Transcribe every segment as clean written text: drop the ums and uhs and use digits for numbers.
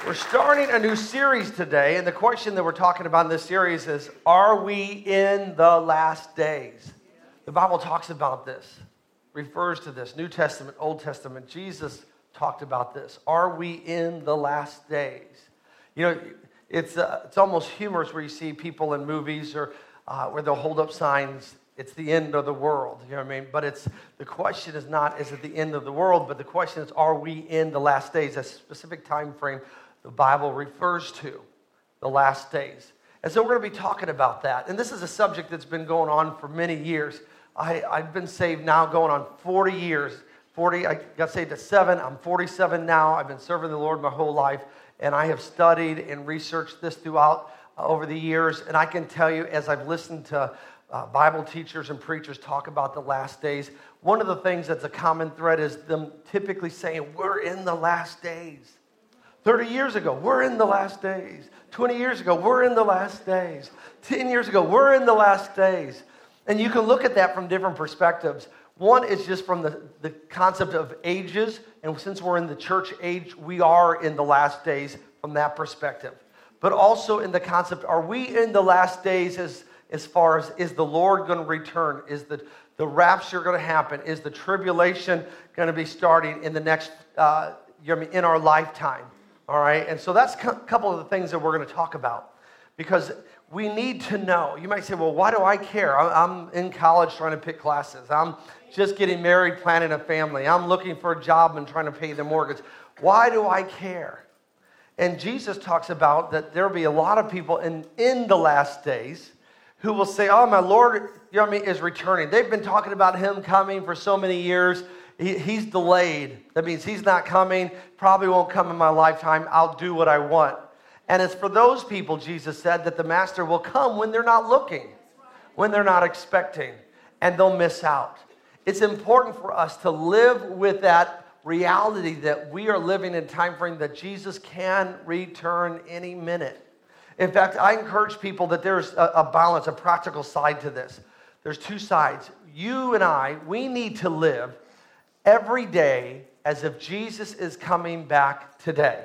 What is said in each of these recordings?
We're starting a new series today, and the question that we're talking about in this series is, are we in the last days? The Bible talks about this, refers to this, New Testament, Old Testament. Jesus talked about this. Are we in the last days? You know, it's almost humorous where you see people in movies or where they'll hold up signs, it's the end of the world, you know what I mean? But the question is not, is it the end of the world? But the question is, are we in the last days? A specific time frame the Bible refers to, the last days. And so we're going to be talking about that. And this is a subject that's been going on for many years. I've been saved now going on 40 years. I got saved at 7. I'm 47 now. I've been serving the Lord my whole life. And I have studied and researched this throughout over the years. And I can tell you, as I've listened to Bible teachers and preachers talk about the last days, one of the things that's a common thread is them typically saying, we're in the last days. 30 years ago, we're in the last days. 20 years ago, we're in the last days. 10 years ago, we're in the last days. And you can look at that from different perspectives. One is just from the concept of ages. And since we're in the church age, we are in the last days from that perspective. But also in the concept, are we in the last days as far as, is the Lord going to return? Is the rapture going to happen? Is the tribulation going to be starting in the next, in our lifetime? All right, and so that's a couple of the things that we're going to talk about, because we need to know. You might say, well, why do I care? I'm in college trying to pick classes. I'm just getting married, planning a family. I'm looking for a job and trying to pay the mortgage. Why do I care? And Jesus talks about that there will be a lot of people in the last days who will say, oh, my Lord, is returning. They've been talking about him coming for so many years. He's delayed. That means he's not coming, probably won't come in my lifetime. I'll do what I want. And it's for those people, Jesus said, that the master will come when they're not looking, when they're not expecting, and they'll miss out. It's important for us to live with that reality that we are living in a time frame that Jesus can return any minute. In fact, I encourage people that there's a balance, a practical side to this. There's two sides. You and I, we need to live every day as if Jesus is coming back today.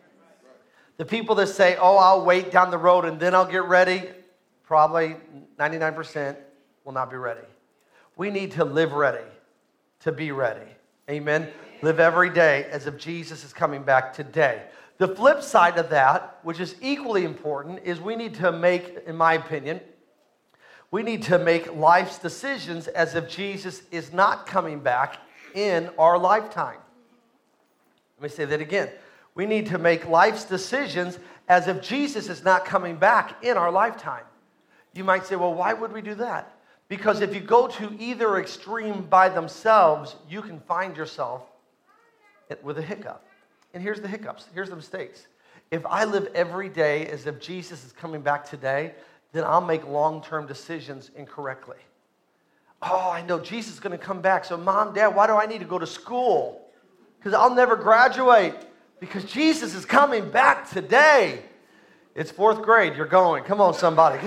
The people that say, oh, I'll wait down the road and then I'll get ready, probably 99% will not be ready. We need to live ready to be ready. Amen? Live every day as if Jesus is coming back today. The flip side of that, which is equally important, is we need to make, in my opinion, we need to make life's decisions as if Jesus is not coming back in our lifetime. Let me say that again. We need to make life's decisions as if Jesus is not coming back in our lifetime. You might say, well, why would we do that? Because if you go to either extreme by themselves, you can find yourself with a hiccup. And here's the hiccups. Here's the mistakes. If I live every day as if Jesus is coming back today, then I'll make long-term decisions incorrectly. Oh, I know Jesus is going to come back. So Mom, Dad, why do I need to go to school? Because I'll never graduate. Because Jesus is coming back today. It's 4th grade. You're going. Come on, somebody.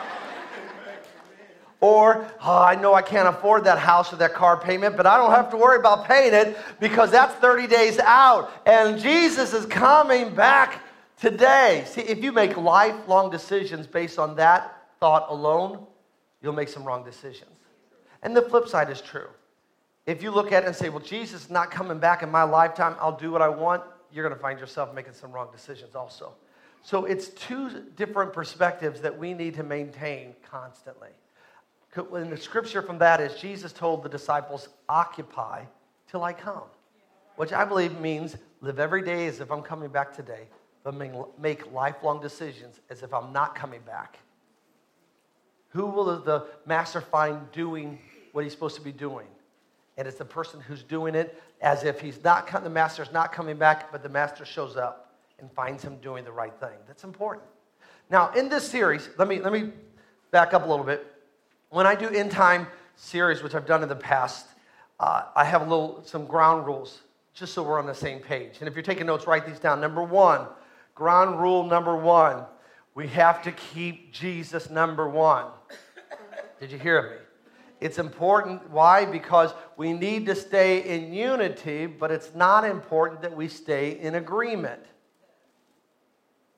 Or, oh, I know I can't afford that house or that car payment, but I don't have to worry about paying it because that's 30 days out. And Jesus is coming back today. See, if you make lifelong decisions based on that thought alone, you'll make some wrong decisions. And the flip side is true. If you look at it and say, well, Jesus is not coming back in my lifetime, I'll do what I want, you're going to find yourself making some wrong decisions also. So it's two different perspectives that we need to maintain constantly. In the scripture from that is Jesus told the disciples, occupy till I come, which I believe means live every day as if I'm coming back today, but make lifelong decisions as if I'm not coming back. Who will the master find doing what he's supposed to be doing? And it's the person who's doing it as if the master's not coming back, but the master shows up and finds him doing the right thing. That's important. Now, in this series, let me back up a little bit. When I do end time series, which I've done in the past, I have some ground rules, just so we're on the same page. And if you're taking notes, write these down. Number 1, ground rule number 1, we have to keep Jesus number 1. Did you hear me? It's important. Why? Because we need to stay in unity, but it's not important that we stay in agreement.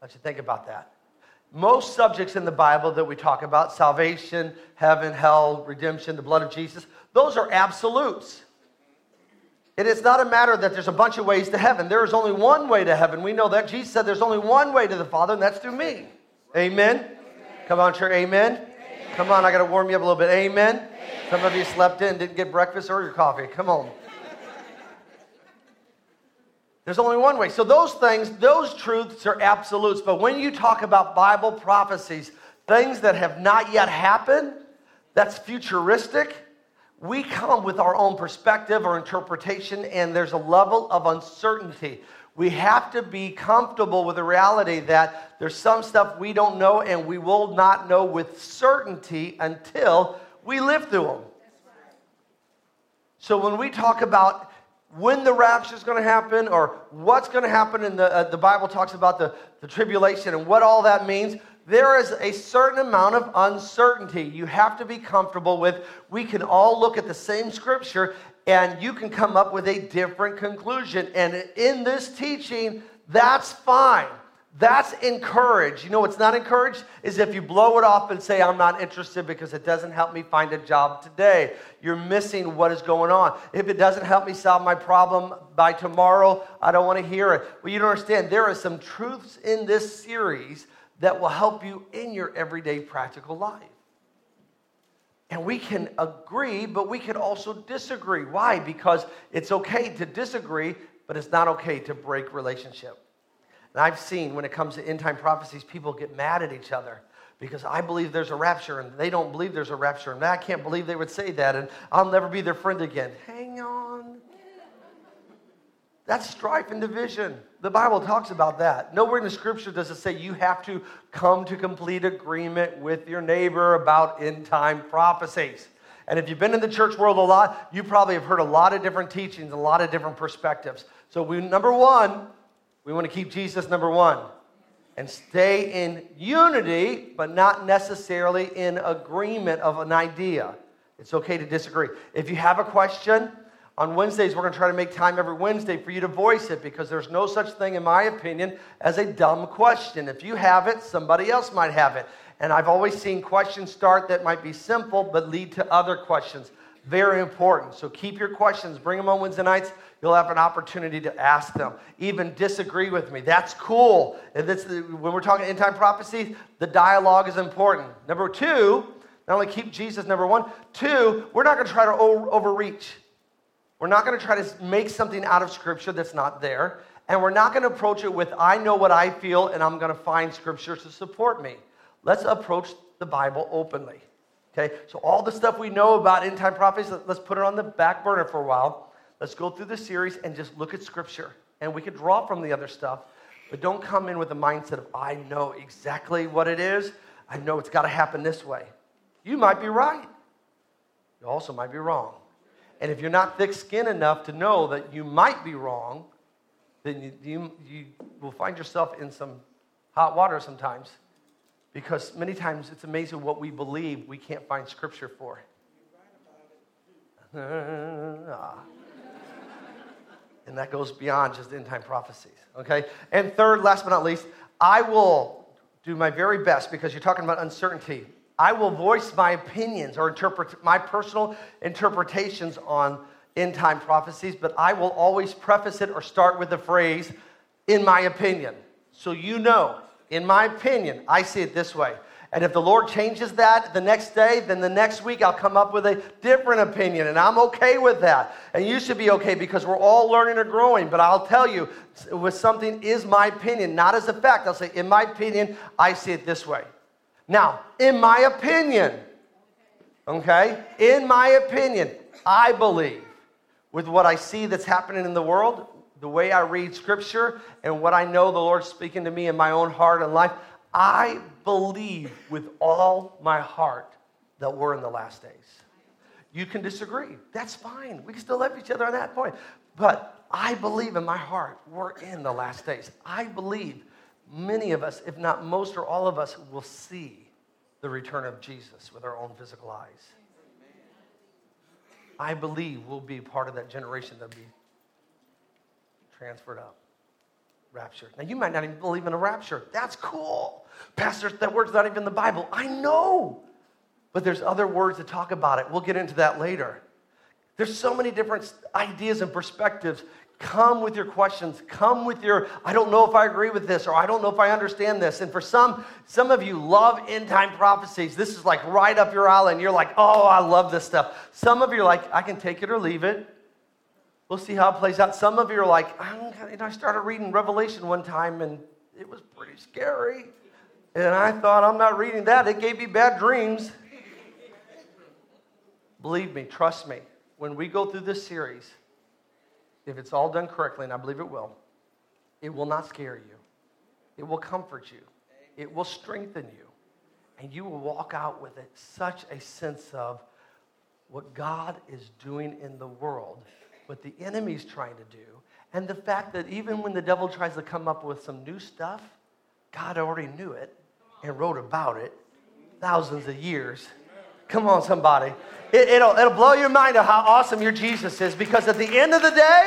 Let you think about that. Most subjects in the Bible that we talk about, salvation, heaven, hell, redemption, the blood of Jesus, those are absolutes. It is not a matter that there's a bunch of ways to heaven. There is only one way to heaven. We know that. Jesus said there's only one way to the Father, and that's through me. Amen? Amen. Come on, church. Amen? Amen. Come on, I got to warm you up a little bit. Amen? Amen? Some of you slept in, didn't get breakfast or your coffee. Come on. There's only one way. So those things, those truths are absolutes. But when you talk about Bible prophecies, things that have not yet happened, that's futuristic, we come with our own perspective or interpretation, and there's a level of uncertainty. We have to be comfortable with the reality that there's some stuff we don't know, and we will not know with certainty until we live through them. So when we talk about when the rapture is going to happen or what's going to happen in the Bible talks about the tribulation and what all that means, there is a certain amount of uncertainty you have to be comfortable with. We can all look at the same scripture and you can come up with a different conclusion. And in this teaching, that's fine. That's encouraged. You know what's not encouraged is if you blow it off and say, I'm not interested because it doesn't help me find a job today. You're missing what is going on. If it doesn't help me solve my problem by tomorrow, I don't want to hear it. Well, you don't understand. There are some truths in this series that will help you in your everyday practical life. And we can agree, but we can also disagree. Why? Because it's okay to disagree, but it's not okay to break relationship. And I've seen when it comes to end-time prophecies, people get mad at each other because I believe there's a rapture and they don't believe there's a rapture. And I can't believe they would say that and I'll never be their friend again. Hang on. That's strife and division. The Bible talks about that. Nowhere in the scripture does it say you have to come to complete agreement with your neighbor about end-time prophecies. And if you've been in the church world a lot, you probably have heard a lot of different teachings, a lot of different perspectives. So number one, we want to keep Jesus number one and stay in unity, but not necessarily in agreement of an idea. It's okay to disagree. If you have a question, on Wednesdays, we're going to try to make time every Wednesday for you to voice it because there's no such thing, in my opinion, as a dumb question. If you have it, somebody else might have it. And I've always seen questions start that might be simple but lead to other questions. Very important. So keep your questions. Bring them on Wednesday nights. You'll have an opportunity to ask them. Even disagree with me. That's cool. When we're talking end-time prophecy, the dialogue is important. Number two, not only keep Jesus number one. Two, we're not going to try to overreach. We're not going to try to make something out of Scripture that's not there. And we're not going to approach it with, I know what I feel, and I'm going to find Scripture to support me. Let's approach the Bible openly. Okay? So all the stuff we know about end-time prophecies, let's put it on the back burner for a while. Let's go through the series and just look at Scripture. And we could draw from the other stuff, but don't come in with the mindset of, I know exactly what it is. I know it's got to happen this way. You might be right. You also might be wrong. And if you're not thick-skinned enough to know that you might be wrong, then you will find yourself in some hot water sometimes. Because many times it's amazing what we believe we can't find Scripture for. And that goes beyond just end-time prophecies. Okay? And third, last but not least, I will do my very best because you're talking about uncertainty. I will voice my opinions or my personal interpretations on end-time prophecies, but I will always preface it or start with the phrase, in my opinion. So you know, in my opinion, I see it this way. And if the Lord changes that the next day, then the next week I'll come up with a different opinion, and I'm okay with that. And you should be okay because we're all learning or growing. But I'll tell you, with something is my opinion, not as a fact. I'll say, in my opinion, I see it this way. Now, in my opinion, okay, in my opinion, I believe with what I see that's happening in the world, the way I read Scripture, and what I know the Lord's speaking to me in my own heart and life, I believe with all my heart that we're in the last days. You can disagree. That's fine. We can still love each other on that point. But I believe in my heart we're in the last days. I believe many of us, if not most or all of us, will see the return of Jesus with our own physical eyes. I believe we'll be part of that generation that'll be transferred up. rapture. Now, you might not even believe in a rapture. That's cool. Pastor, that word's not even in the Bible. I know. But there's other words that talk about it. We'll get into that later. There's so many different ideas and perspectives. Come with your questions. Come with your, I don't know if I agree with this, or I don't know if I understand this. And for some of you love end-time prophecies. This is like right up your alley, and you're like, oh, I love this stuff. Some of you are like, I can take it or leave it. We'll see how it plays out. Some of you are like, I started reading Revelation one time, and it was pretty scary. And I thought, I'm not reading that. It gave me bad dreams. Believe me, trust me, when we go through this series, if it's all done correctly, and I believe it will not scare you. It will comfort you. It will strengthen you. And you will walk out with such a sense of what God is doing in the world, what the enemy's trying to do, and the fact that even when the devil tries to come up with some new stuff, God already knew it and wrote about it thousands of years. Come on, somebody. It'll blow your mind of how awesome your Jesus is, because at the end of the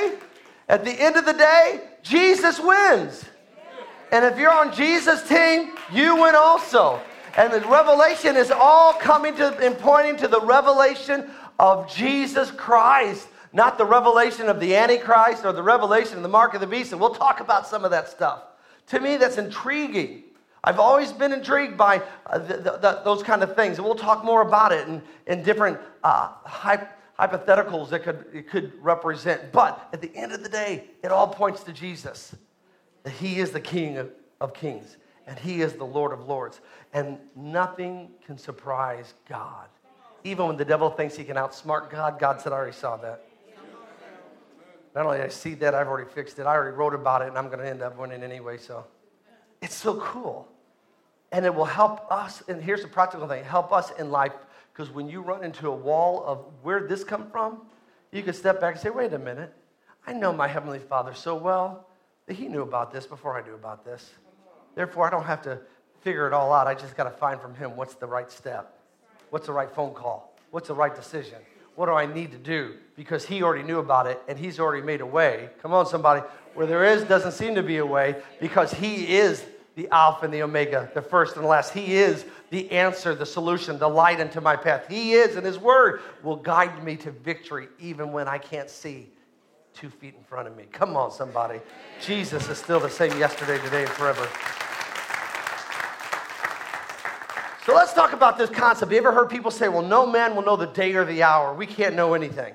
day, Jesus wins. And if you're on Jesus' team, you win also. And the revelation is all coming to and pointing to the revelation of Jesus Christ, not the revelation of the Antichrist or the revelation of the mark of the beast. And we'll talk about some of that stuff. To me, that's intriguing. I've always been intrigued by those kind of things. And we'll talk more about it in different hypotheticals that it could represent. But at the end of the day, it all points to Jesus. That he is the King of kings. And he is the Lord of lords. And nothing can surprise God. Even when the devil thinks he can outsmart God, God said, I already saw that. Not only did I see that, I've already fixed it. I already wrote about it, and I'm going to end up winning anyway. So it's so cool. And it will help us, and here's the practical thing, help us in life, because when you run into a wall of where'd this come from, you can step back and say, wait a minute, I know my Heavenly Father so well that he knew about this before I knew about this. Therefore, I don't have to figure it all out. I just got to find from him what's the right step, what's the right phone call, what's the right decision, what do I need to do, because he already knew about it, and he's already made a way. Come on, somebody. Where there doesn't seem to be a way, because he is the Alpha and the Omega, the first and the last. He is the answer, the solution, the light into my path. He is, and his word will guide me to victory even when I can't see 2 feet in front of me. Come on, somebody. Jesus is still the same yesterday, today, and forever. So let's talk about this concept. You ever heard people say, well, no man will know the day or the hour. We can't know anything.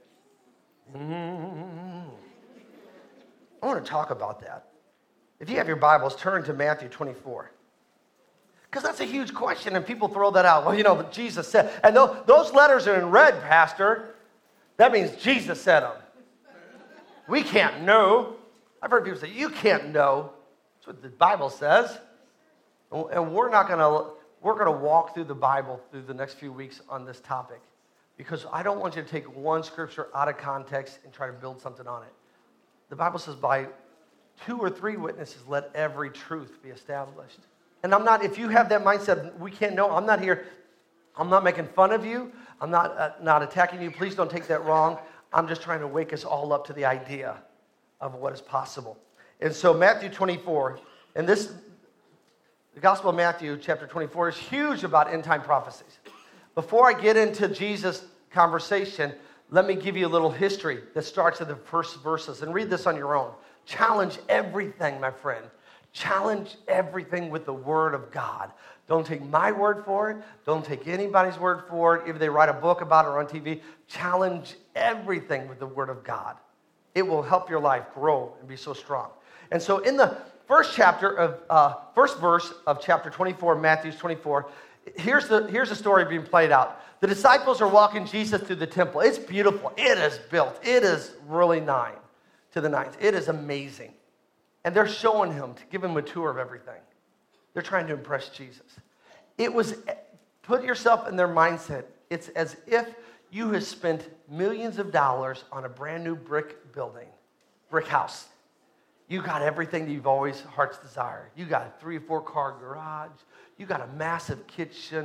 I want to talk about that. If you have your Bibles, turn to Matthew 24. Because that's a huge question, and people throw that out. Well, Jesus said. And those letters are in red, Pastor. That means Jesus said them. We can't know. I've heard people say, you can't know. That's what the Bible says. And we're going to walk through the Bible through the next few weeks on this topic. Because I don't want you to take one scripture out of context and try to build something on it. The Bible says by 2 or 3 witnesses, let every truth be established. And if you have that mindset, we can't know, I'm not here, I'm not making fun of you, I'm not attacking you, please don't take that wrong. I'm just trying to wake us all up to the idea of what is possible. And so Matthew 24, and the Gospel of Matthew, chapter 24, is huge about end-time prophecies. Before I get into Jesus' conversation, let me give you a little history that starts in the first verses, and read this on your own. Challenge everything, my friend. Challenge everything with the Word of God. Don't take my word for it. Don't take anybody's word for it. If they write a book about it or on TV, challenge everything with the Word of God. It will help your life grow and be so strong. And so in the first verse of chapter 24, Matthew 24, here's the story being played out. The disciples are walking Jesus through the temple. It's beautiful. It is built. It is really nice. To the nines. It is amazing. And they're showing him to give him a tour of everything. They're trying to impress Jesus. Put yourself in their mindset. It's as if you have spent millions of dollars on a brand new brick house. You got everything that you've always heart's desired. You got a 3 or 4 car garage. You got a massive kitchen,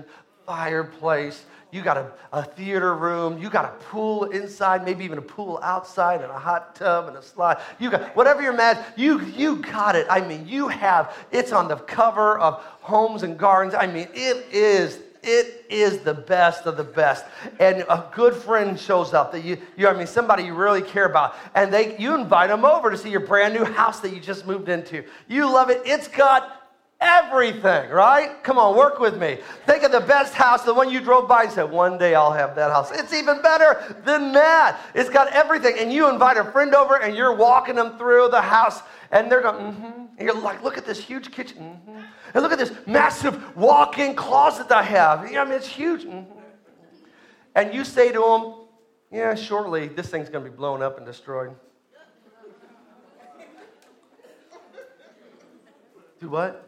fireplace. You got a theater room. You got a pool inside, maybe even a pool outside, and a hot tub and a slide. You got whatever you're mad. You got it. I mean, it's on the cover of Homes and Gardens. I mean, it is the best of the best. And a good friend shows up that somebody you really care about, and you invite them over to see your brand new house that you just moved into. You love it. It's got everything, right? Come on, work with me. Think of the best house, the one you drove by and said, one day I'll have that house. It's even better than that. It's got everything. And you invite a friend over and you're walking them through the house and they're going, And you're like, look at this huge kitchen. And look at this massive walk-in closet I have. I mean, it's huge. And you say to them, yeah, shortly this thing's going to be blown up and destroyed. Do what?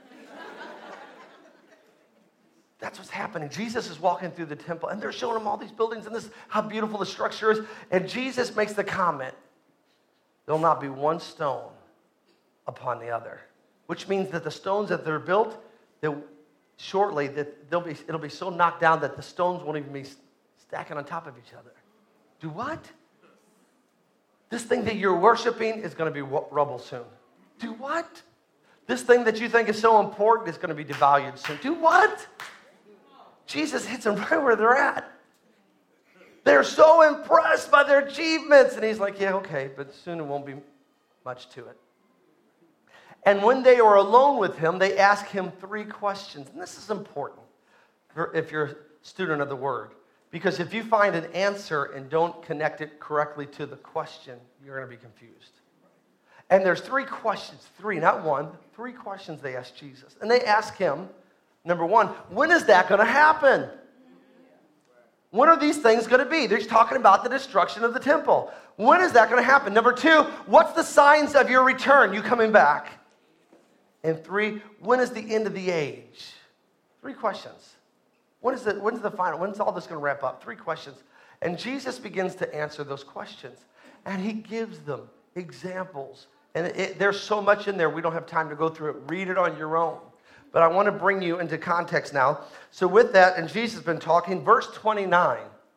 That's what's happening. Jesus is walking through the temple, and they're showing him all these buildings and how beautiful the structure is. And Jesus makes the comment, there'll not be one stone upon the other, which means that the stones that they're built, shortly it'll be so knocked down that the stones won't even be stacking on top of each other. Do what? This thing that you're worshiping is going to be rubble soon. Do what? This thing that you think is so important is going to be devalued soon. Do what? Jesus hits them right where they're at. They're so impressed by their achievements. And he's like, yeah, okay, but soon it won't be much to it. And when they were alone with him, they asked him 3 questions. And this is important if you're a student of the Word. Because if you find an answer and don't connect it correctly to the question, you're going to be confused. And there's 3 questions, 3, not 1, 3 questions they asked Jesus. And they ask him, number 1, when is that going to happen? When are these things going to be? They're talking about the destruction of the temple. When is that going to happen? Number 2, what's the signs of your return, you coming back? And 3, when is the end of the age? 3 questions. When's the final? When's all this going to wrap up? 3 questions. And Jesus begins to answer those questions. And he gives them examples. And there's so much in there, we don't have time to go through it. Read it on your own. But I want to bring you into context now. So with that, and Jesus has been talking, verse 29.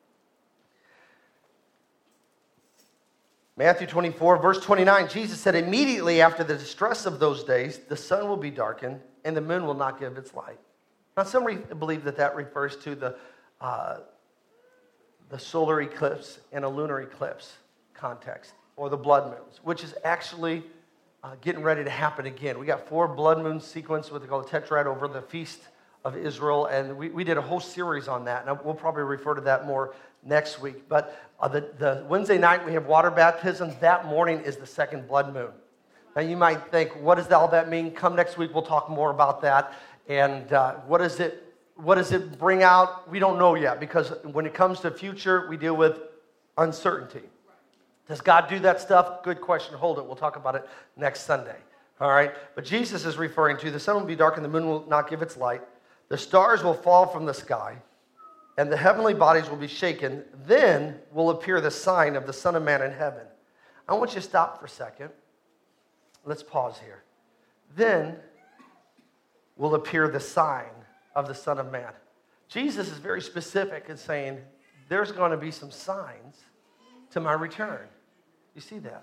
Matthew 24, verse 29, Jesus said, immediately after the distress of those days, the sun will be darkened and the moon will not give its light. Now, some believe that refers to the solar eclipse and a lunar eclipse context, or the blood moons, which is actually getting ready to happen again. We got 4 blood moon sequence, what they call a tetrad, over the Feast of Israel, and we did a whole series on that, and we'll probably refer to that more next week. But the Wednesday night, we have water baptism. That morning is the 2nd blood moon. Now, you might think, what does all that mean? Come next week, we'll talk more about that. And what does it bring out? We don't know yet, because when it comes to future, we deal with uncertainty. Does God do that stuff? Good question. Hold it. We'll talk about it next Sunday. All right? But Jesus is referring to the sun will be dark and the moon will not give its light. The stars will fall from the sky and the heavenly bodies will be shaken. Then will appear the sign of the Son of Man in heaven. I want you to stop for a second. Let's pause here. Then will appear the sign of the Son of Man. Jesus is very specific in saying there's going to be some signs to my return. You see that?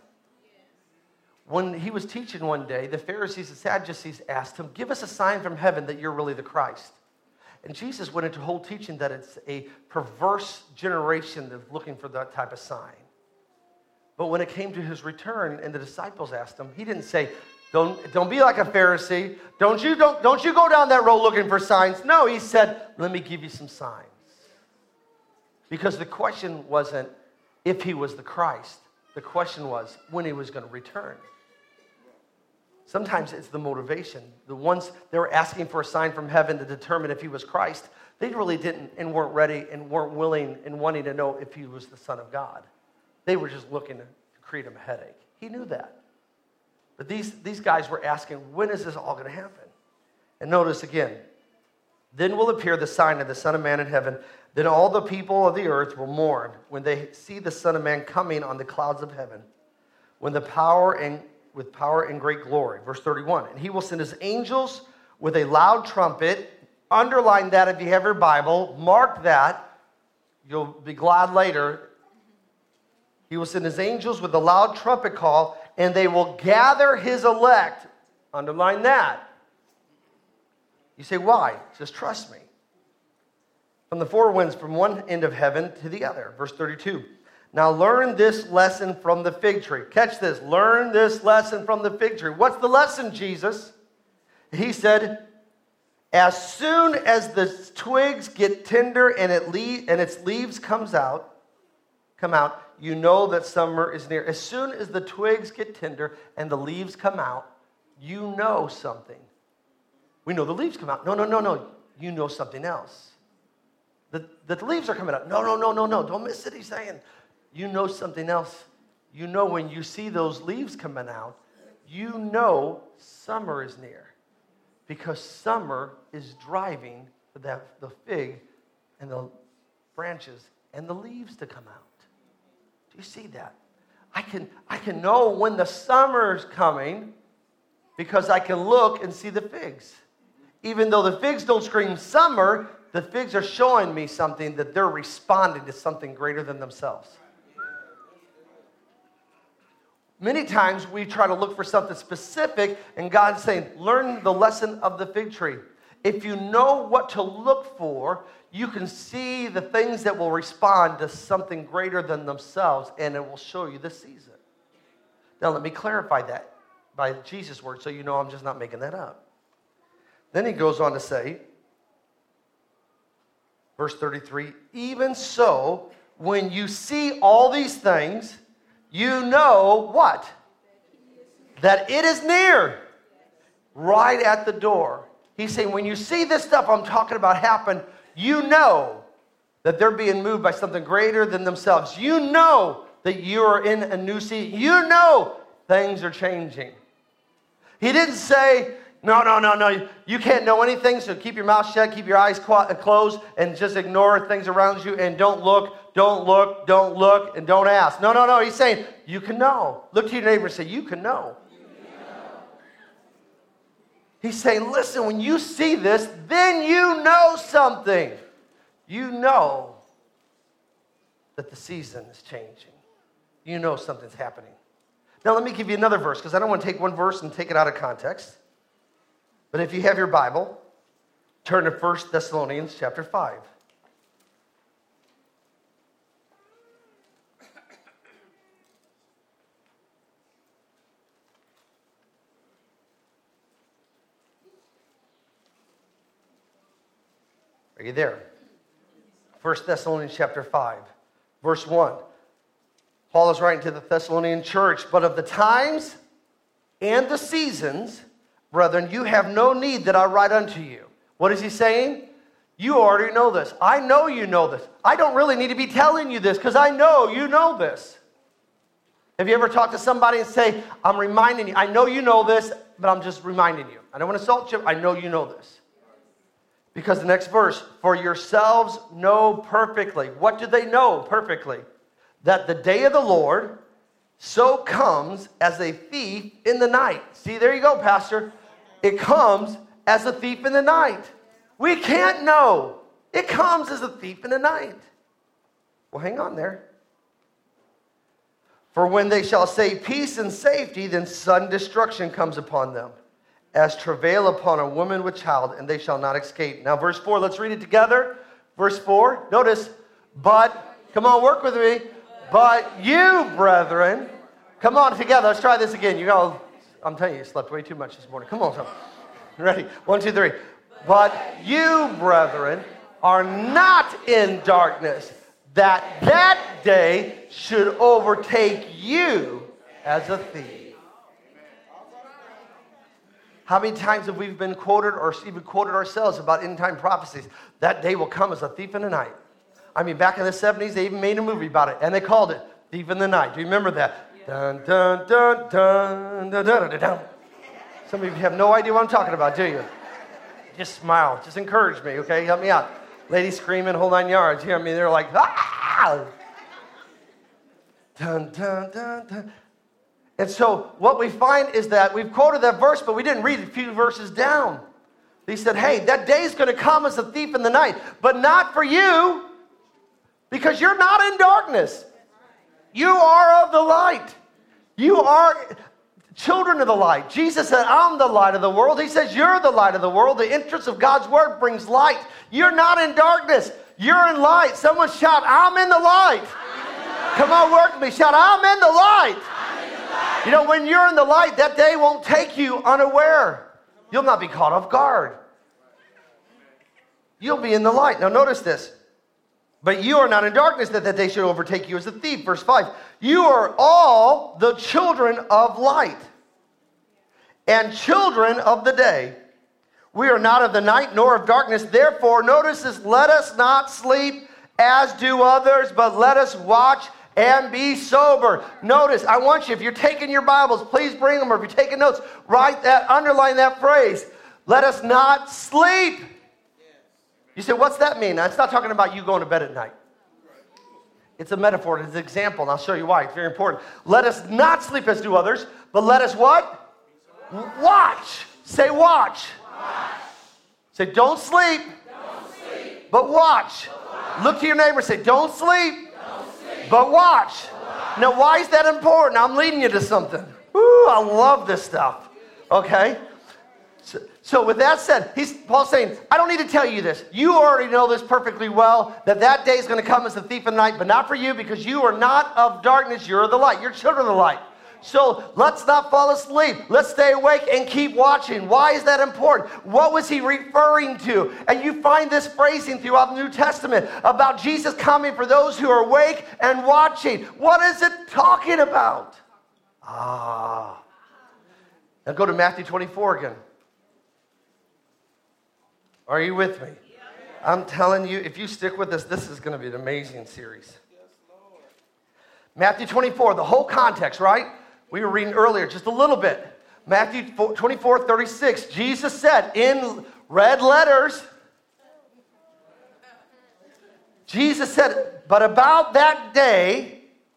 When he was teaching one day, the Pharisees and Sadducees asked him, give us a sign from heaven that you're really the Christ. And Jesus went into whole teaching that it's a perverse generation that's looking for that type of sign. But when it came to his return and the disciples asked him, he didn't say, don't be like a Pharisee. Don't you go down that road looking for signs. No, he said, let me give you some signs. Because the question wasn't if he was the Christ. The question was when he was going to return. Sometimes it's the motivation. The ones they were asking for a sign from heaven to determine if he was Christ, they really didn't and weren't ready and weren't willing and wanting to know if he was the Son of God. They were just looking to create him a headache. He knew that. But these guys were asking, when is this all going to happen? And notice again, then will appear the sign of the Son of Man in heaven. Then all the people of the earth will mourn when they see the Son of Man coming on the clouds of heaven, with power and great glory. Verse 31, and he will send his angels with a loud trumpet. underline that if you have your Bible. Mark that. You'll be glad later. He will send his angels with a loud trumpet call, and they will gather his elect. Underline that. You say, why? Just trust me. From the four winds, from one end of heaven to the other. Verse 32. Now learn this lesson from the fig tree. Catch this. Learn this lesson from the fig tree. What's the lesson, Jesus? He said, as soon as the twigs get tender and its leaves come out, you know that summer is near. As soon as the twigs get tender and the leaves come out, you know something. We know the leaves come out. No. You know something else. The leaves are coming out. No. Don't miss it, he's saying. You know something else. You know when you see those leaves coming out, you know summer is near. Because summer is driving the fig and the branches and the leaves to come out. Do you see that? I can know when the summer's coming because I can look and see the figs. Even though the figs don't scream summer, the figs are showing me something, that they're responding to something greater than themselves. Many times we try to look for something specific, and God's saying, learn the lesson of the fig tree. If you know what to look for, you can see the things that will respond to something greater than themselves, and it will show you the season. Now, let me clarify that by Jesus' word so you know I'm just not making that up. Then he goes on to say, verse 33, even so, when you see all these things, you know what? That it is near, right at the door. He's saying, when you see this stuff I'm talking about happen, you know that they're being moved by something greater than themselves. You know that you are in a new season. You know things are changing. He didn't say, no, you can't know anything, so keep your mouth shut, keep your eyes closed, and just ignore things around you, and don't look, and don't ask. No. He's saying, you can know. Look to your neighbor and say, you can know. He's saying, listen, when you see this, then you know something. You know that the season is changing. You know something's happening. Now, let me give you another verse, because I don't want to take one verse and take it out of context. But if you have your Bible, turn to 1 Thessalonians chapter 5. Are you there? 1 Thessalonians chapter 5, verse 1. Paul is writing to the Thessalonian church, but of the times and the seasons, brethren, you have no need that I write unto you. What is he saying? You already know this. I know you know this. I don't really need to be telling you this because I know you know this. Have you ever talked to somebody and say, I'm reminding you, I know you know this, but I'm just reminding you. I don't want to insult you. I know you know this. Because the next verse, for yourselves know perfectly. What do they know perfectly? That the day of the Lord so comes as a thief in the night. See, there you go, Pastor. It comes as a thief in the night. We can't know. It comes as a thief in the night. Well, hang on there. For when they shall say peace and safety, then sudden destruction comes upon them, as travail upon a woman with child, and they shall not escape. Now, verse 4, let's read it together. Verse 4, notice, but, come on, work with me. But you, brethren, come on together. Let's try this again. I'm telling you, you slept way too much this morning. Come on. Ready? 1, 2, 3. But you, brethren, are not in darkness, that day should overtake you as a thief. How many times have we been quoted or even quoted ourselves about end-time prophecies? That day will come as a thief in the night. I mean, back in the 70s, they even made a movie about it, and they called it Thief in the Night. Do you remember that? Yeah. Dun, dun, dun, dun, dun, dun, dun, dun. Some of you have no idea what I'm talking about, do you? Just smile. Just encourage me, okay? Help me out. Ladies screaming, whole 9 yards. You know what I mean? They're like, ah! Dun, dun, dun, dun. And so what we find is that we've quoted that verse, but we didn't read a few verses down. He said, hey, that day's going to come as a thief in the night, but not for you, because you're not in darkness. You are of the light. You are children of the light. Jesus said, I'm the light of the world. He says, you're the light of the world. The entrance of God's word brings light. You're not in darkness. You're in light. Someone shout, I'm in the light. Come on, work with me. Shout, I'm in the light. You know, when you're in the light, that day won't take you unaware. You'll not be caught off guard. You'll be in the light. Now notice this. But you are not in darkness, that day should overtake you as a thief. Verse 5. You are all the children of light and children of the day. We are not of the night nor of darkness. Therefore, notice this, let us not sleep as do others, but let us watch and be sober. Notice, I want you, if you're taking your Bibles, please bring them, or if you're taking notes, write that, underline that phrase. Let us not sleep. You say, what's that mean? Now, it's not talking about you going to bed at night. It's a metaphor, it's an example, and I'll show you why. It's very important. Let us not sleep as do others, but let us what? Watch. Say watch. Say don't sleep, but watch. Look to your neighbor and say, don't sleep, but watch. Now, why is that important? I'm leading you to something. Ooh, I love this stuff. Okay? So with that said, Paul's saying, I don't need to tell you this. You already know this perfectly well, that day is going to come as a thief in the night, but not for you, because you are not of darkness, you're of the light. You're children of the light. So let's not fall asleep. Let's stay awake and keep watching. Why is that important? What was he referring to? And you find this phrasing throughout the New Testament about Jesus coming for those who are awake and watching. What is it talking about? Now go to Matthew 24 again. Are you with me? I'm telling you, if you stick with this, this is going to be an amazing series. Matthew 24, the whole context, right? We were reading earlier just a little bit. Matthew 24, 36, Jesus said in red letters, Jesus said, but about that day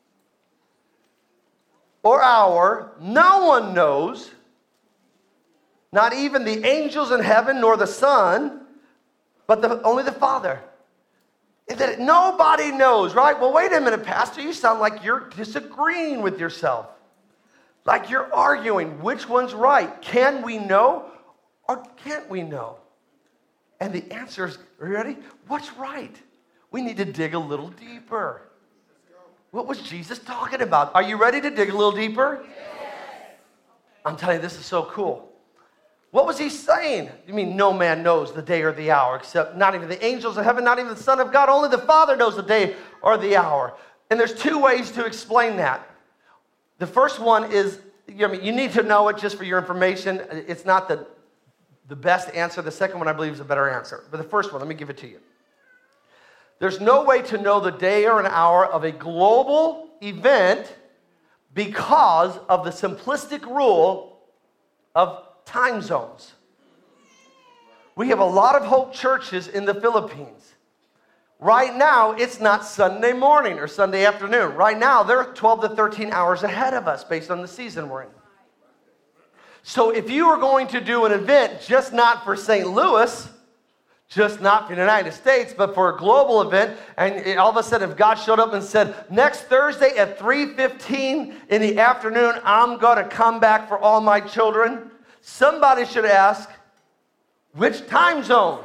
or hour, no one knows, not even the angels in heaven nor the Son, but only the Father. That nobody knows, right? Well, wait a minute, Pastor. You sound like you're disagreeing with yourself. Like you're arguing which one's right. Can we know or can't we know? And the answer is, are you ready? What's right? We need to dig a little deeper. What was Jesus talking about? Are you ready to dig a little deeper? Yes. I'm telling you, this is so cool. What was he saying? You mean no man knows the day or the hour, except not even the angels of heaven, not even the Son of God. Only the Father knows the day or the hour. And there's two ways to explain that. The first one is, you need to know it just for your information. It's not the best answer. The second one, I believe, is a better answer. But the first one, let me give it to you. There's no way to know the day or an hour of a global event because of the simplistic rule of time zones. We have a lot of Hope churches in the Philippines. Right now, it's not Sunday morning or Sunday afternoon. Right now, they're 12 to 13 hours ahead of us based on the season we're in. So if you were going to do an event just not for St. Louis, just not for the United States, but for a global event, and all of a sudden if God showed up and said, next Thursday at 3:15 in the afternoon, I'm going to come back for all my children, somebody should ask, which time zone?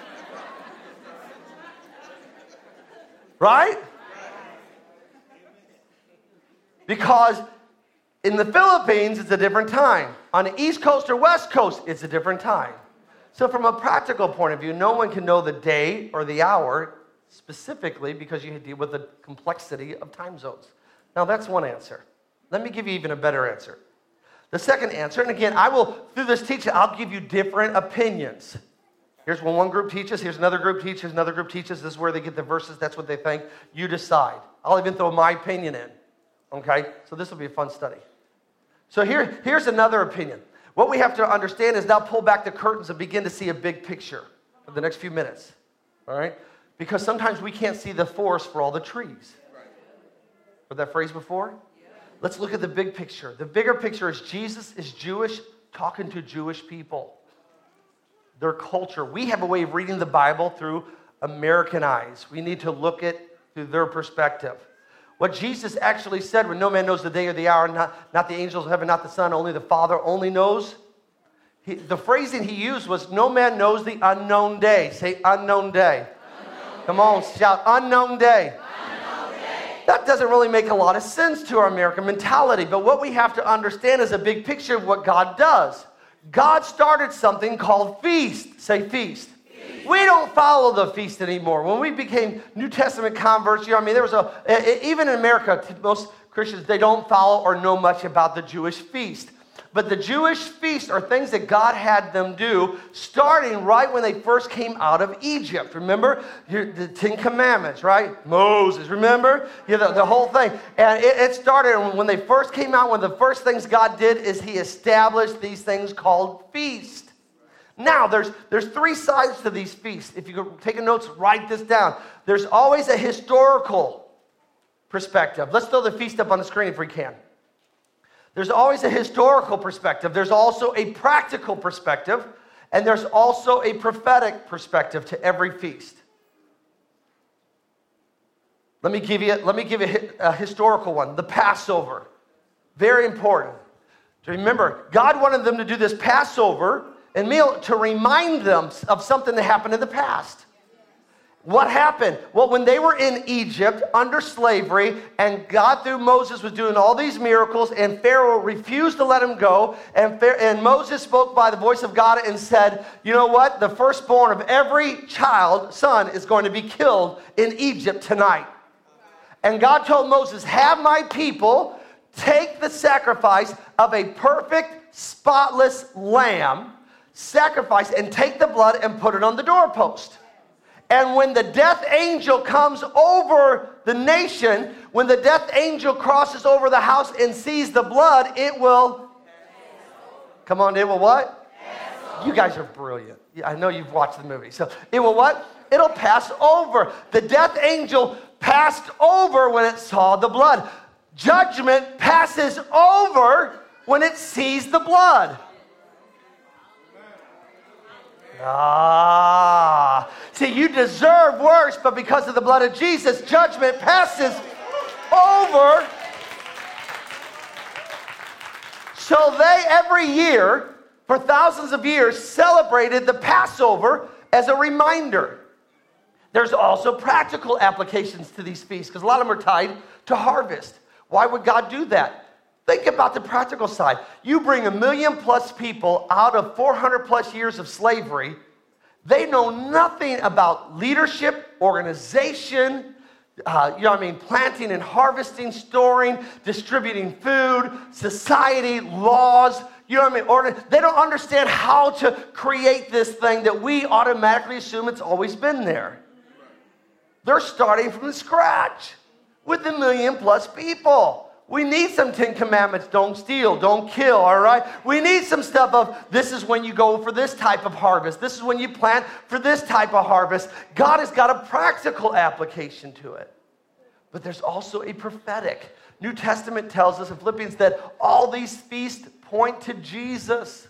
Right? Because in the Philippines, it's a different time. On the East Coast or West Coast, it's a different time. So from a practical point of view, no one can know the day or the hour specifically because you deal with the complexity of time zones. Now, that's one answer. Let me give you even a better answer. The second answer, and again, through this teaching, I'll give you different opinions. Here's when one group teaches, here's another group teaches, another group teaches. This is where they get the verses, that's what they think. You decide. I'll even throw my opinion in. Okay? So this will be a fun study. So here's another opinion. What we have to understand is now pull back the curtains and begin to see a big picture for the next few minutes. All right? Because sometimes we can't see the forest for all the trees. Heard that phrase before? Let's look at the big picture. The bigger picture is Jesus is Jewish, talking to Jewish people. their culture. We have a way of reading the Bible through American eyes. We need to look at it through their perspective. What Jesus actually said, when no man knows the day or the hour, not the angels of heaven, not the Son, only the Father only knows. The phrasing he used was, no man knows the unknown day. Say, unknown day. Unknown. Come on, shout, unknown day. Unknown day. That doesn't really make a lot of sense to our American mentality, but what we have to understand is a big picture of what God does. God started something called feast. Say feast. We don't follow the feast anymore. When we became New Testament converts, there was even in America, most Christians, they don't follow or know much about the Jewish feast. But the Jewish feasts are things that God had them do starting right when they first came out of Egypt. Remember? The Ten Commandments, right? Moses, remember? The whole thing. And it started when they first came out. One of the first things God did is he established these things called feasts. Now, there's three sides to these feasts. If you take notes, write this down. There's always a historical perspective. Let's throw the feast up on the screen if we can. There's always a historical perspective. There's also a practical perspective. And there's also a prophetic perspective to every feast. Let me give you a historical one. The Passover. Very important. To remember, God wanted them to do this Passover and meal to remind them of something that happened in the past. What happened? Well, when they were in Egypt under slavery, and God through Moses was doing all these miracles, and Pharaoh refused to let him go, and Moses spoke by the voice of God and said, you know what? The firstborn of every son is going to be killed in Egypt tonight. And God told Moses, have my people take the sacrifice of a perfect, spotless lamb, sacrifice, and take the blood and put it on the doorpost. And when the death angel comes over the nation, when the death angel crosses over the house and sees the blood, it will, come on, it will what? You guys are brilliant. I know you've watched the movie. So it will what? It'll pass over. The death angel passed over when it saw the blood. Judgment passes over when it sees the blood. See, you deserve worse, but because of the blood of Jesus, judgment passes over. So they, every year, for thousands of years, celebrated the Passover as a reminder. There's also practical applications to these feasts, because a lot of them are tied to harvest. Why would God do that? Think about the practical side. You bring 1 million plus people out of 400 plus years of slavery. They know nothing about leadership, organization, planting and harvesting, storing, distributing food, society, laws. They don't understand how to create this thing that we automatically assume it's always been there. They're starting from scratch with 1 million plus people. We need some 10 commandments. Don't steal, don't kill, all right? We need some stuff of this is when you go for this type of harvest. This is when you plant for this type of harvest. God has got a practical application to it. But there's also a prophetic. New Testament tells us in Philippians that all these feasts point to Jesus.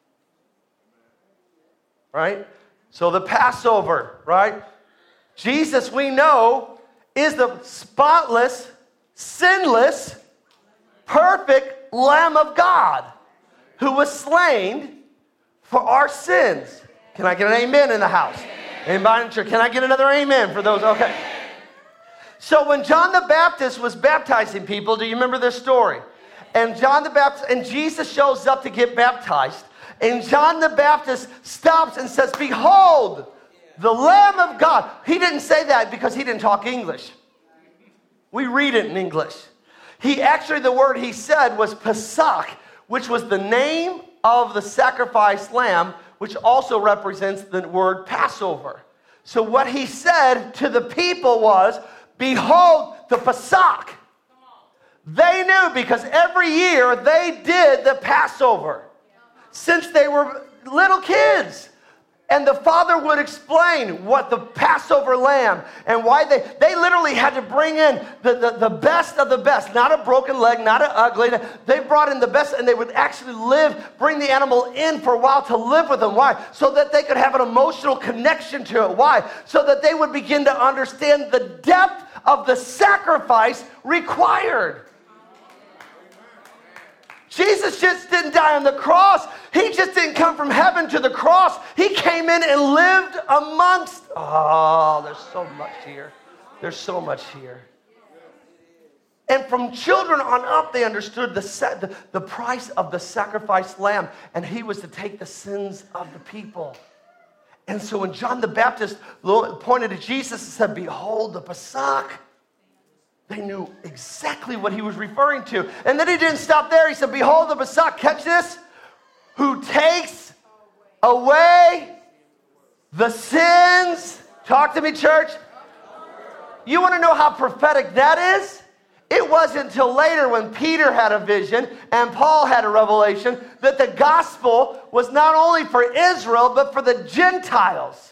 Right? So the Passover, right? Jesus, we know, is the spotless, sinless, perfect Lamb of God who was slain for our sins. Can I get an amen in the house? Anybody in church? Can I get another amen for those? Okay. So when John the Baptist was baptizing people, do you remember this story? And John the Baptist, and Jesus shows up to get baptized. And John the Baptist stops and says, behold, the Lamb of God. He didn't say that because he didn't talk English. We read it in English. The word he said was Pesach, which was the name of the sacrificed lamb, which also represents the word Passover. So what he said to the people was, behold the Pesach. They knew because every year they did the Passover since they were little kids. And the father would explain what the Passover lamb and why they literally had to bring in the best of the best, not a broken leg, not an ugly. They brought in the best, and they would actually bring the animal in for a while to live with them. Why? So that they could have an emotional connection to it. Why? So that they would begin to understand the depth of the sacrifice required. Jesus just didn't die on the cross. He just didn't come from heaven to the cross. He came in and lived amongst. Oh, there's so much here. There's so much here. And from children on up, they understood the price of the sacrificed lamb. And he was to take the sins of the people. And so when John the Baptist pointed to Jesus and said, "Behold the Pesach," they knew exactly what he was referring to. And then he didn't stop there. He said, "Behold the Pesach," catch this, "who takes away the sins." Talk to me, church. You want to know how prophetic that is? It wasn't until later when Peter had a vision and Paul had a revelation that the gospel was not only for Israel, but for the Gentiles.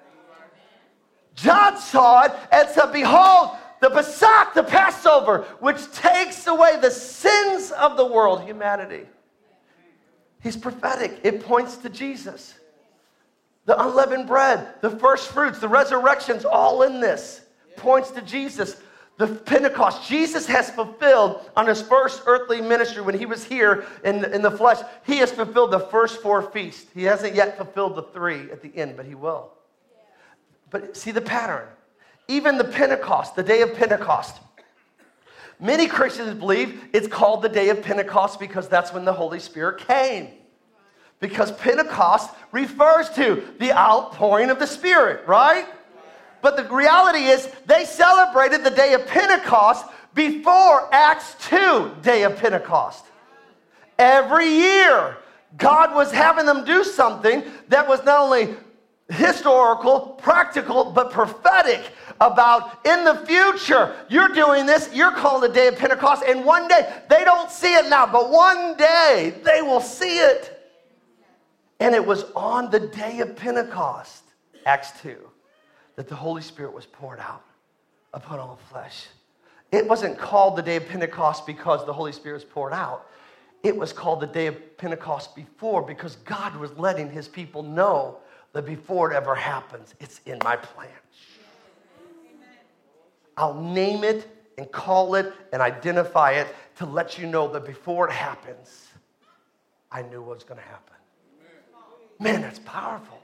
John saw it and said, "Behold, the Pesach, the Passover, which takes away the sins of the world," humanity. He's prophetic. It points to Jesus. The unleavened bread, the first fruits, the resurrections, all in this. Points to Jesus. The Pentecost, Jesus has fulfilled on his first earthly ministry when he was here in the flesh. He has fulfilled the first 4 feasts. He hasn't yet fulfilled the 3 at the end, but he will. But see the pattern. Even the Pentecost, the day of Pentecost. Many Christians believe it's called the day of Pentecost because that's when the Holy Spirit came. Because Pentecost refers to the outpouring of the Spirit, right? But the reality is they celebrated the day of Pentecost before Acts 2, day of Pentecost. Every year, God was having them do something that was not only historical, practical, but prophetic about in the future, you're doing this, you're calling the day of Pentecost, and one day, they don't see it now, but one day they will see it. And it was on the day of Pentecost, Acts 2, that the Holy Spirit was poured out upon all flesh. It wasn't called the day of Pentecost because the Holy Spirit was poured out. It was called the day of Pentecost before because God was letting his people know that before it ever happens, it's in my plan. I'll name it and call it and identify it to let you know that before it happens, I knew what was going to happen. Man, that's powerful.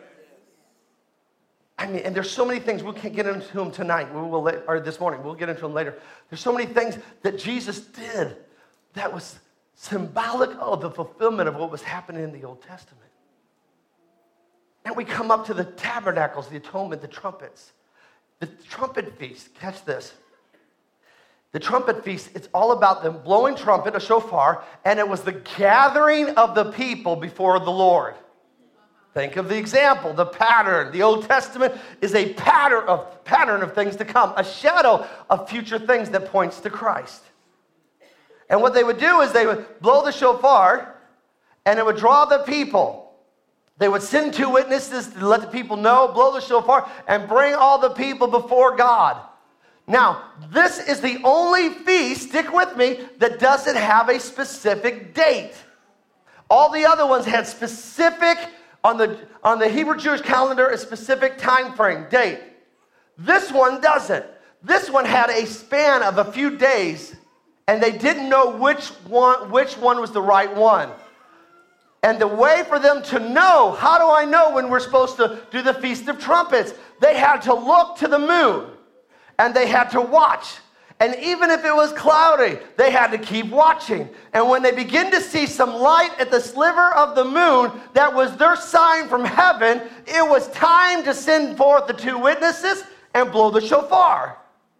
I mean, and there's so many things, we can't get into them tonight, or this morning, we'll get into them later. There's so many things that Jesus did that was symbolic of the fulfillment of what was happening in the Old Testament. And we come up to the tabernacles, the atonement, the trumpets. The trumpet feast, catch this. The trumpet feast, it's all about them blowing trumpet, a shofar, and it was the gathering of the people before the Lord. Think of the example, the pattern. The Old Testament is a pattern of things to come, a shadow of future things that points to Christ. And what they would do is they would blow the shofar, and it would draw the people. They would send 2 witnesses to let the people know, blow the shofar, and bring all the people before God. Now, this is the only feast, stick with me, that doesn't have a specific date. All the other ones had specific, on the Hebrew Jewish calendar, a specific time frame, date. This one doesn't. This one had a span of a few days, and they didn't know which one was the right one. And the way for them to know, how do I know when we're supposed to do the Feast of Trumpets? They had to look to the moon, and they had to watch. And even if it was cloudy, they had to keep watching. And when they begin to see some light at the sliver of the moon, that was their sign from heaven, it was time to send forth the 2 witnesses and blow the shofar.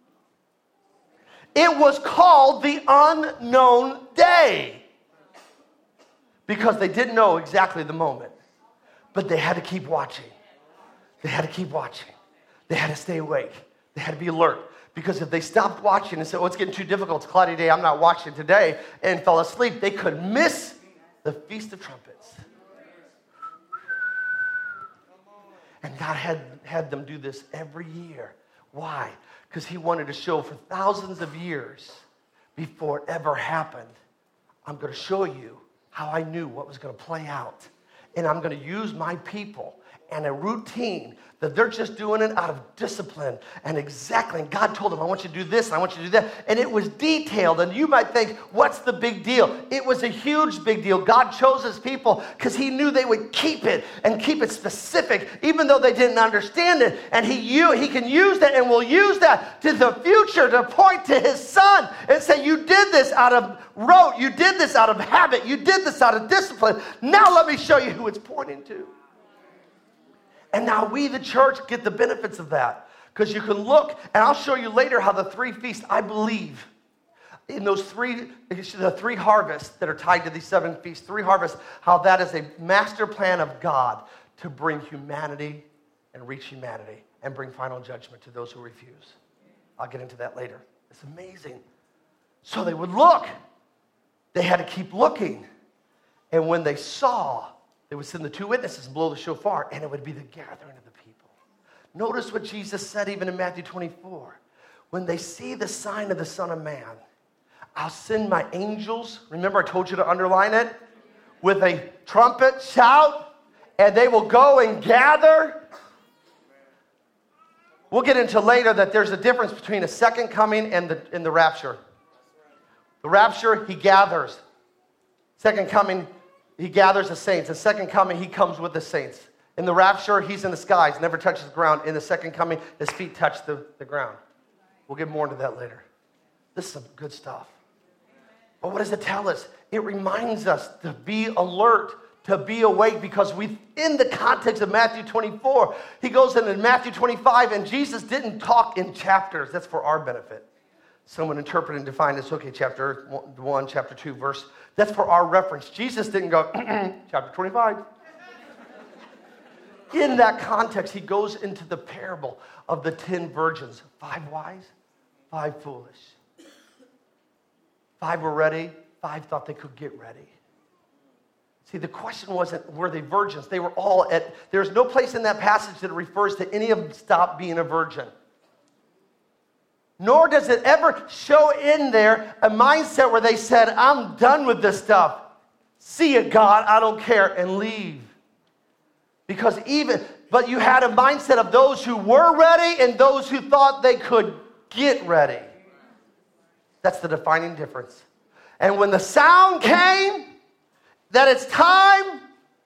It was called the unknown day. Because they didn't know exactly the moment. But they had to keep watching. They had to keep watching. They had to stay awake. They had to be alert. Because if they stopped watching and said, "Oh, it's getting too difficult, it's a cloudy day, I'm not watching today," and fell asleep, they could miss the Feast of Trumpets. And God had them do this every year. Why? Because he wanted to show for thousands of years before it ever happened, I'm going to show you how I knew what was going to play out. And I'm going to use my people and a routine that they're just doing it out of discipline and exactly. And God told them, I want you to do this and I want you to do that. And it was detailed. And you might think, what's the big deal? It was a huge big deal. God chose his people because he knew they would keep it and keep it specific, even though they didn't understand it. And he can use that and will use that to the future to point to his son and say, you did this out of rote. You did this out of habit. You did this out of discipline. Now let me show you who it's pointing to. And now we, the church, get the benefits of that. Because you can look, and I'll show you later how the three feasts, I believe, in those the three harvests that are tied to these seven feasts, three harvests, how that is a master plan of God to bring humanity and reach humanity and bring final judgment to those who refuse. I'll get into that later. It's amazing. So they would look. They had to keep looking. And when they saw, they would send the two witnesses and blow the shofar, and it would be the gathering of the people. Notice what Jesus said even in Matthew 24. When they see the sign of the Son of Man, I'll send my angels. Remember, I told you to underline it. With a trumpet, shout, and they will go and gather. We'll get into later that there's a difference between a second coming and the rapture. The rapture, he gathers. Second coming, he gathers the saints. The second coming, he comes with the saints. In the rapture, he's in the skies, never touches the ground. In the second coming, his feet touch the ground. We'll get more into that later. This is some good stuff. But what does it tell us? It reminds us to be alert, to be awake, because in the context of Matthew 24, he goes into Matthew 25, and Jesus didn't talk in chapters. That's for our benefit. Someone interpreted and defined this, okay, chapter 1, chapter 2, verse. That's for our reference. Jesus didn't go, chapter 25. In that context, he goes into the parable of the 10 virgins. 5 wise, 5 foolish. 5 were ready, 5 thought they could get ready. See, the question wasn't, were they virgins? They were all there's no place in that passage that refers to any of them stop being a virgin. Nor does it ever show in there a mindset where they said, I'm done with this stuff. See you, God, I don't care, and leave. But you had a mindset of those who were ready and those who thought they could get ready. That's the defining difference. And when the sound came that it's time,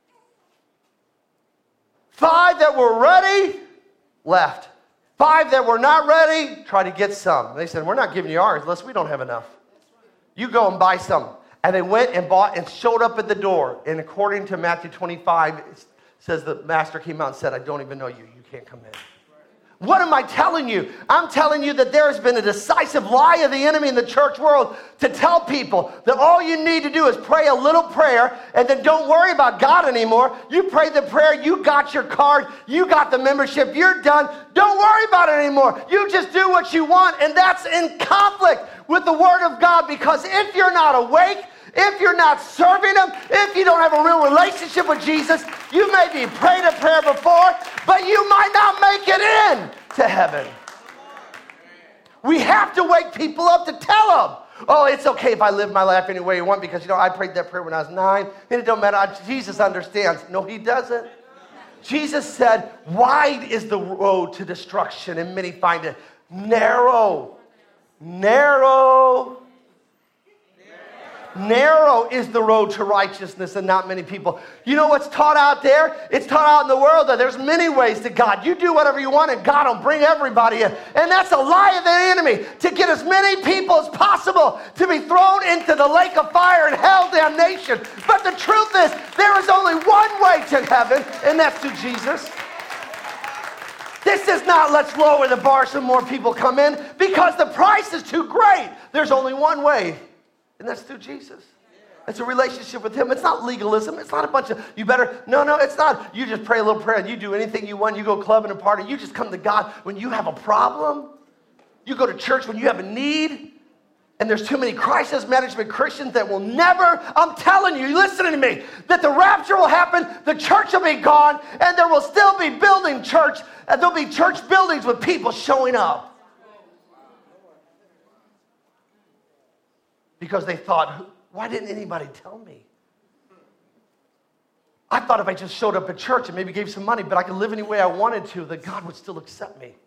5 that were ready left. 5 that were not ready, try to get some. They said, we're not giving you ours unless we don't have enough. You go and buy some. And they went and bought and showed up at the door. And according to Matthew 25, it says the master came out and said, I don't even know you. You can't come in. What am I telling you? I'm telling you that there has been a decisive lie of the enemy in the church world to tell people that all you need to do is pray a little prayer and then don't worry about God anymore. You pray the prayer, you got your card, you got the membership, you're done. Don't worry about it anymore. You just do what you want, and that's in conflict with the Word of God, because if you're not awake, if you're not serving Him, if you don't have a real relationship with Jesus, you may be prayed a prayer before, but you might not make it in to heaven. We have to wake people up to tell them, oh, it's okay if I live my life any way you want, because, I prayed that prayer when I was 9, and it don't matter. Jesus understands. No, He doesn't. Jesus said, wide is the road to destruction, and many find it narrow. Narrow is the road to righteousness, and not many people. You know what's taught out there? It's taught out in the world that there's many ways to God. You do whatever you want, and God will bring everybody in. And that's a lie of the enemy, to get as many people as possible to be thrown into the lake of fire and hell damnation. But the truth is, there is only one way to heaven, and that's through Jesus. This is not, let's lower the bar so more people come in, because the price is too great. There's only one way. And that's through Jesus. It's a relationship with Him. It's not legalism. It's not a bunch of, no, it's not. You just pray a little prayer and you do anything you want. You go clubbing and party. You just come to God when you have a problem. You go to church when you have a need. And there's too many crisis management Christians that will never, I'm telling you, listen to me, that the rapture will happen, the church will be gone, and there will still be building church, and there'll be church buildings with people showing up. Because they thought, why didn't anybody tell me? I thought if I just showed up at church and maybe gave some money, but I could live any way I wanted to, that God would still accept me.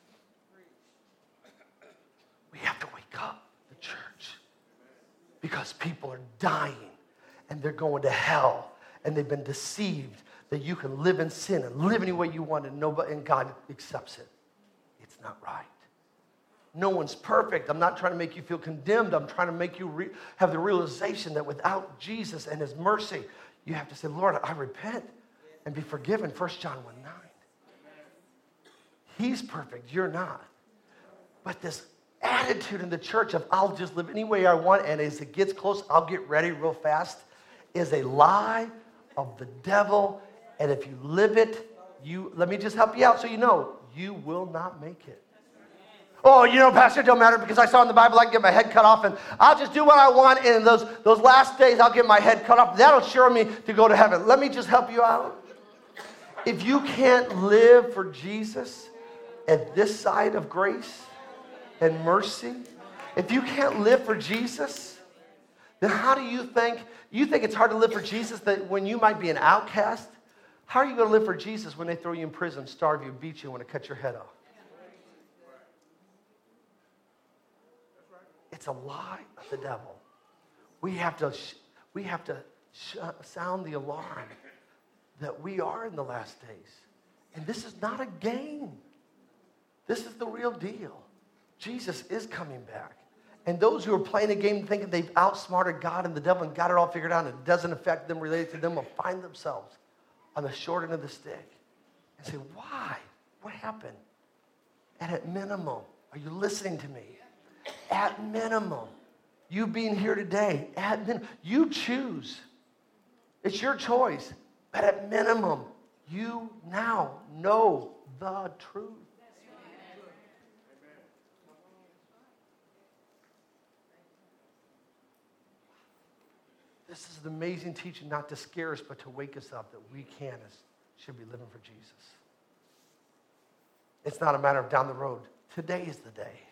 We have to wake up. Because people are dying and they're going to hell and they've been deceived that you can live in sin and live any way you want and God accepts it. It's not right. No one's perfect. I'm not trying to make you feel condemned. I'm trying to make you have the realization that without Jesus and his mercy, you have to say, Lord, I repent and be forgiven. 1 John 1:9. He's perfect. You're not. But this attitude in the church of I'll just live any way I want, and as it gets close, I'll get ready real fast, is a lie of the devil. And if you live it, let me just help you out so you know, you will not make it. Oh, Pastor, it don't matter because I saw in the Bible I can get my head cut off and I'll just do what I want, and in those last days I'll get my head cut off. That'll assure me to go to heaven. Let me just help you out. If you can't live for Jesus at this side of grace and mercy, if you can't live for Jesus, then how do you think it's hard to live for Jesus that when you might be an outcast? How are you going to live for Jesus when they throw you in prison, starve you, beat you, and want to cut your head off? It's a lie of the devil. We have to sound the alarm that we are in the last days. And this is not a game. This is the real deal. Jesus is coming back. And those who are playing a game thinking they've outsmarted God and the devil and got it all figured out and it doesn't affect them, related to them, will find themselves on the short end of the stick and say, why? What happened? And at minimum, are you listening to me? At minimum, you being here today, you choose. It's your choice. But at minimum, you now know the truth. This is an amazing teaching, not to scare us, but to wake us up that we should be living for Jesus. It's not a matter of down the road. Today is the day.